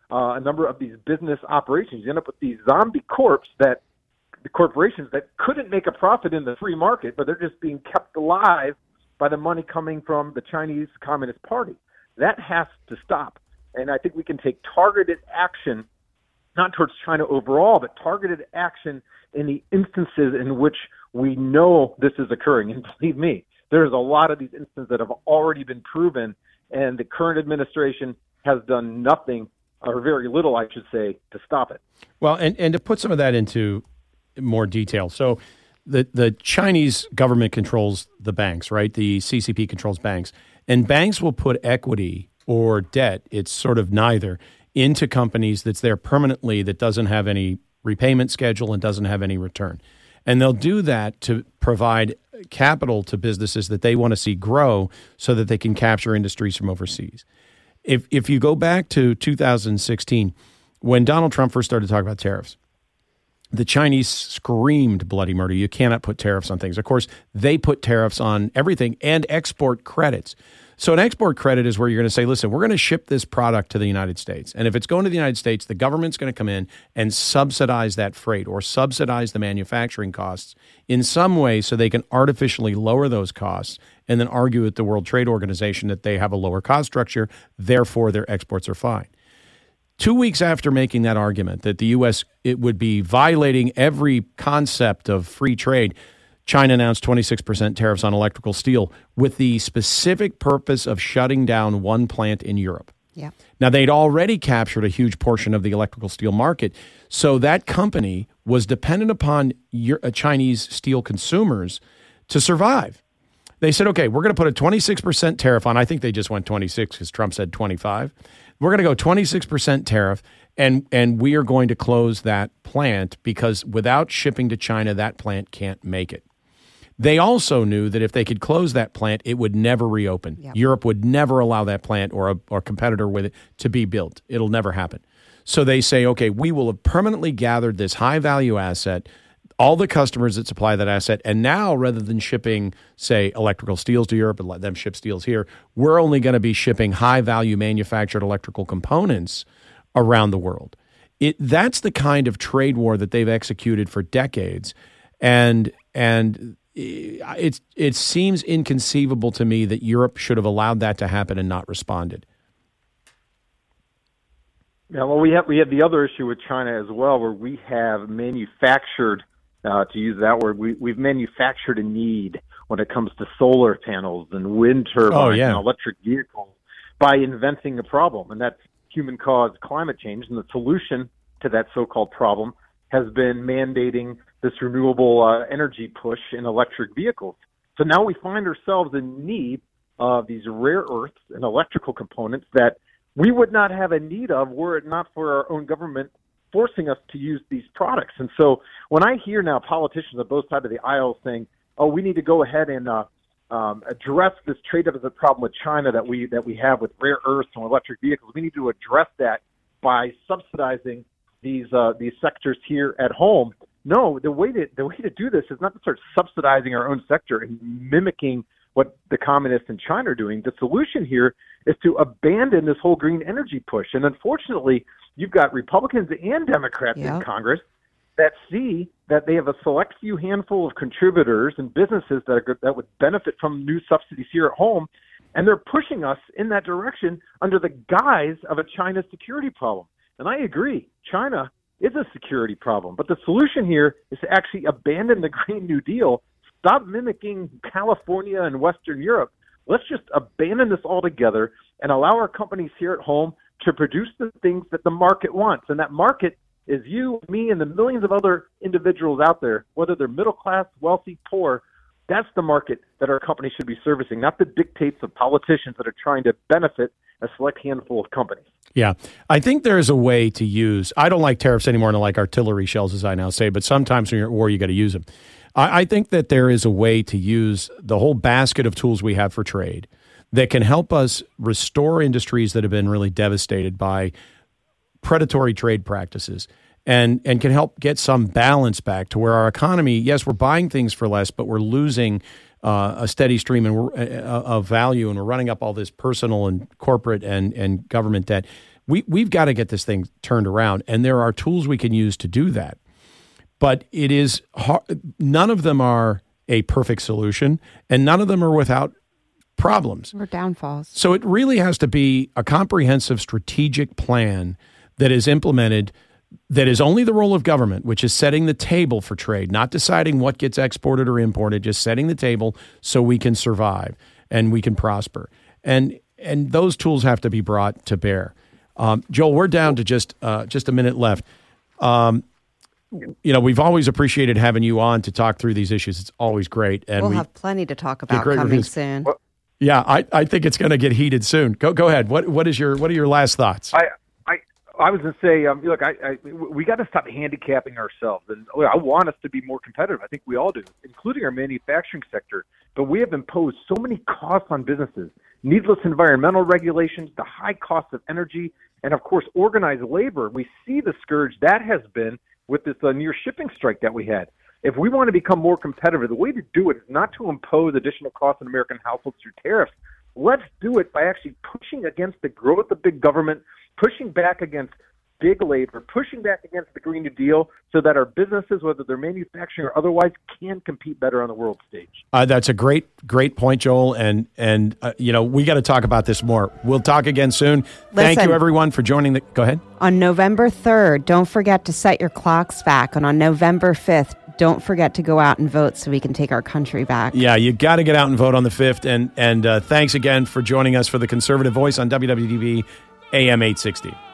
uh, a number of these business operations. You end up with these zombie corps that the corporations that couldn't make a profit in the free market, but they're just being kept alive by the money coming from the Chinese Communist Party. That has to stop. And I think we can take targeted action, not towards China overall, but targeted action in the instances in which we know this is occurring. And believe me, there's a lot of these instances that have already been proven, and the current administration has done nothing, or very little, I should say, to stop it. Well, and, and to put some of that into more detail. So the, the Chinese government controls the banks, right? The C C P controls banks. And banks will put equity or debt, it's sort of neither, into companies that's there permanently that doesn't have any repayment schedule and doesn't have any return. And they'll do that to provide capital to businesses that they want to see grow so that they can capture industries from overseas. If if you go back to two thousand sixteen, when Donald Trump first started talking about tariffs, the Chinese screamed bloody murder. You cannot put tariffs on things. Of course, they put tariffs on everything and export credits. So an export credit is where you're going to say, listen, we're going to ship this product to the United States. And if it's going to the United States, the government's going to come in and subsidize that freight or subsidize the manufacturing costs in some way so they can artificially lower those costs and then argue with the World Trade Organization that they have a lower cost structure, therefore their exports are fine. Two weeks after making that argument that the U S it would be violating every concept of free trade, China announced twenty-six percent tariffs on electrical steel with the specific purpose of shutting down one plant in Europe. Yeah. Now, they'd already captured a huge portion of the electrical steel market, so that company was dependent upon Chinese steel consumers to survive. They said, okay, we're going to put a twenty-six percent tariff on. I think they just went twenty-six because Trump said twenty-five. We're going to go twenty-six percent tariff, and, and we are going to close that plant because without shipping to China, that plant can't make it. They also knew that if they could close that plant, it would never reopen. Yep. Europe would never allow that plant or a or competitor with it to be built. It'll never happen. So they say, okay, we will have permanently gathered this high-value asset, all the customers that supply that asset, and now rather than shipping, say, electrical steels to Europe and let them ship steels here, we're only going to be shipping high-value manufactured electrical components around the world. It that's the kind of trade war that they've executed for decades, and and It's, it seems inconceivable to me that Europe should have allowed that to happen and not responded. Yeah, well, we have we have the other issue with China as well, where we have manufactured, uh, to use that word, we, we've manufactured a need when it comes to solar panels and wind turbines oh, yeah. and electric vehicles by inventing a problem, and that's human-caused climate change. And the solution to that so-called problem has been mandating this renewable uh, energy push in electric vehicles. So now we find ourselves in need of these rare earths and electrical components that we would not have a need of were it not for our own government forcing us to use these products. And so when I hear now politicians on both sides of the aisle saying, oh, we need to go ahead and uh, um, address this trade deficit problem with China that we that we have with rare earths and electric vehicles, we need to address that by subsidizing these uh, these sectors here at home. No, the way to the way to do this is not to start subsidizing our own sector and mimicking what the communists in China are doing. The solution here is to abandon this whole green energy push. And unfortunately, you've got Republicans and Democrats yep. in Congress that see that they have a select few handful of contributors and businesses that are, that would benefit from new subsidies here at home, and they're pushing us in that direction under the guise of a China security problem. And I agree, China is a security problem. But the solution here is to actually abandon the Green New Deal, stop mimicking California and Western Europe. Let's just abandon this altogether and allow our companies here at home to produce the things that the market wants. And that market is you, me, and the millions of other individuals out there, whether they're middle class, wealthy, poor. That's the market that our companies should be servicing, not the dictates of politicians that are trying to benefit a select handful of companies. Yeah. I think there is a way to use, I don't like tariffs anymore and I like artillery shells, as I now say, but sometimes when you're at war, you got to use them. I, I think that there is a way to use the whole basket of tools we have for trade that can help us restore industries that have been really devastated by predatory trade practices and, and can help get some balance back to where our economy, yes, we're buying things for less, but we're losing uh, a steady stream and we're, uh, of value, and we're running up all this personal and corporate and, and government debt. We, we've got to get this thing turned around, and there are tools we can use to do that. But it is hard. None of them are a perfect solution, and none of them are without problems or downfalls. So it really has to be a comprehensive strategic plan that is implemented, that is only the role of government, which is setting the table for trade, not deciding what gets exported or imported, just setting the table so we can survive and we can prosper. And and those tools have to be brought to bear. Um, Joel, we're down to just uh, just a minute left. Um, you know, we've always appreciated having you on to talk through these issues. It's always great. And we'll we have plenty to talk about great coming reviews. soon. Well, Yeah, I, I think it's going to get heated soon. Go go ahead. What what is your what are your last thoughts? I I, I was going to say, um, look, I, I we got to stop handicapping ourselves, and look, I want us to be more competitive. I think we all do, including our manufacturing sector. But we have imposed so many costs on businesses: needless environmental regulations, the high cost of energy, and of course, organized labor. We see the scourge that has been with this uh, near shipping strike that we had. If we want to become more competitive, the way to do it is not to impose additional costs on American households through tariffs. Let's do it by actually pushing against the growth of big government, pushing back against big labor, pushing back against the Green New Deal so that our businesses, whether they're manufacturing or otherwise, can compete better on the world stage. Uh, that's a great, great point, Joel. And, and uh, you know, we got to talk about this more. We'll talk again soon. Thank Listen. you, everyone, for joining. The, go ahead. On November third, don't forget to set your clocks back. And on November fifth, don't forget to go out and vote so we can take our country back. Yeah, you got to get out and vote on the fifth. And, and uh, thanks again for joining us for the Conservative Voice on W W D B A M eight sixty.